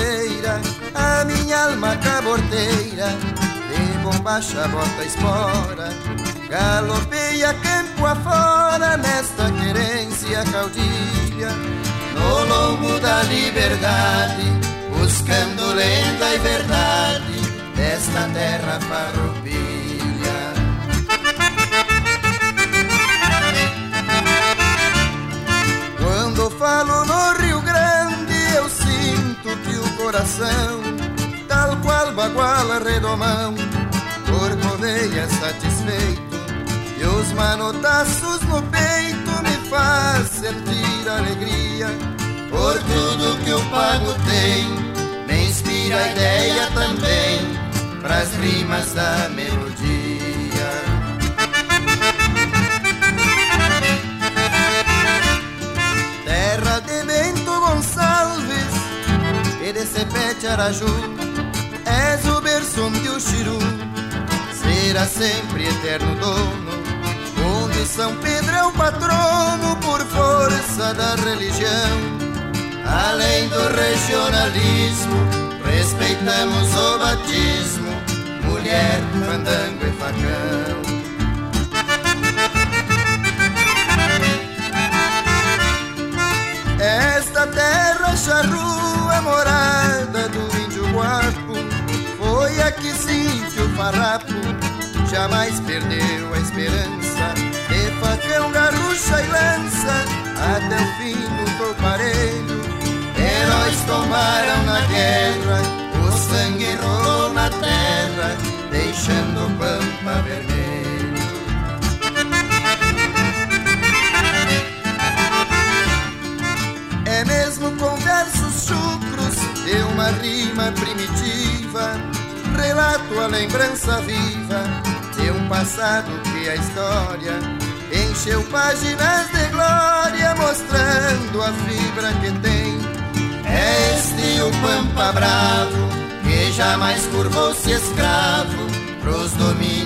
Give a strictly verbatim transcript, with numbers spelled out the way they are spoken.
camponeira, a minha alma caborteira, de bombacha bota espora, galopeia campo afora nesta querência caudilha, no lombo da liberdade, buscando lenda e verdade desta terra farroupilha. Quando falo no Rio Grande, eu sinto que o coração, tal qual baguala redomão, corcoveia satisfeito, e os manotaços no peito me faz sentir alegria, por tudo que o pago tem, me inspira a ideia também, pras rimas da melodia. Terra de Bento Gonçalves e de Cepete Araju, és o berço onde o Chiru será sempre eterno dono, onde São Pedro é o patrono por força da religião. Além do regionalismo, respeitamos o batismo, mulher, fandango e facão. Esta terra charrua, morada do índio guapo, foi aqui sim que o farrapo jamais perdeu a esperança, de facão, garrucha e lança, até o fim lutou parelho. Heróis tomaram na guerra, o sangue rolou na terra, deixando o pampa vermelho. É mesmo com versos chucros de uma rima primitiva, relato a lembrança viva de um passado que a história encheu páginas de glória, mostrando a fibra que tem. É este o pampa bravo, que jamais curvou-se escravo pros domínios